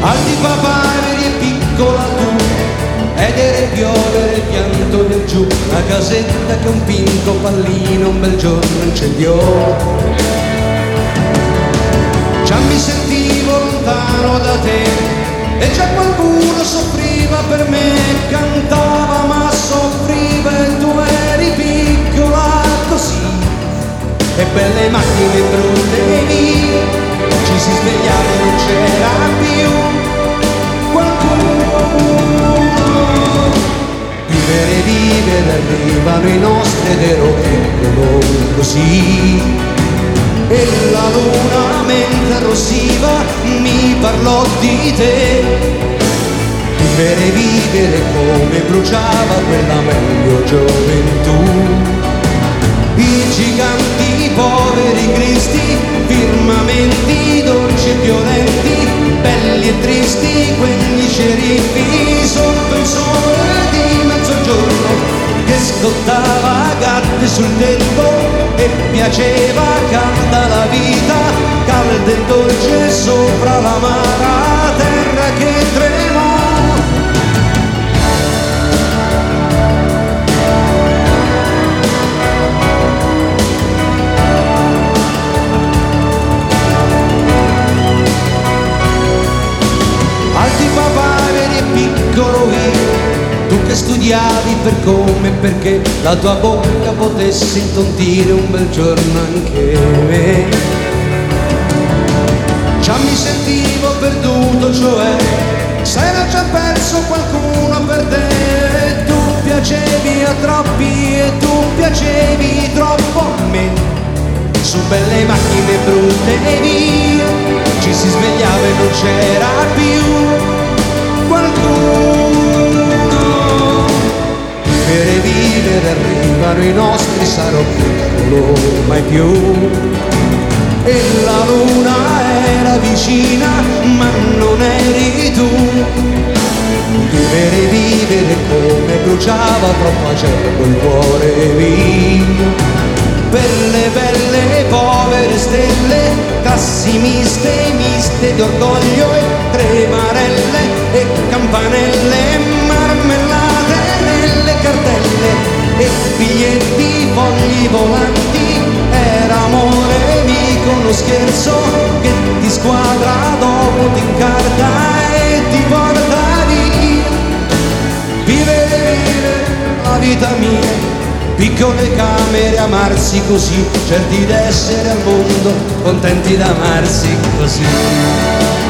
Alti papà eri piccola tu, ed eri piovere il pianto del giù, la casetta che un pinco pallino un bel giorno incendiò. Già mi sentivo lontano da te e già qualcuno soffriva per me, cantava ma soffriva e tu eri piccola così, e belle macchine brutte e vie, ci si svegliava e non c'era più qualcuno. Vivere, vivere, arrivano i nostri ed ero piccolo così, e la luna mentre arrossiva mi parlò di te. Vivere, vivere come bruciava quella meglio gioventù. I giganti, poveri cristi, firmamenti dolci e violenti, belli e tristi, quegli sceriffi sotto il sole di mezzogiorno, che scottava gatte sul tetto e piaceva calda la vita, calda e dolce sopra l'amara terra che tremò. Alti papà eri piccolo io, tu che studiavi per come e perché la tua bocca potesse intontire un bel giorno anche me. Già mi sentivo perduto, cioè s'era già perso qualcuno per te, e tu piacevi a troppi e tu piacevi troppo a me. Su belle macchine brutte e vie, ci si svegliava e non c'era più qualcuno. Vivere, vivere, arrivano i nostri, sarò piccolo mai più. E la luna era vicina, ma non eri tu. Vivere, vivere come bruciava troppo acerbo il cuore mio. Per le belle povere stelle, classi miste, miste di orgoglio e tremarelle e campanelle, marmellate nelle cartelle e biglietti, fogli volanti, era amore mica uno scherzo che ti squadra dopo ti incarta e ti porta via. Vivere, vivere la vita mia, piccole camere, amarsi così, certi d'essere al mondo, contenti d'amarsi così.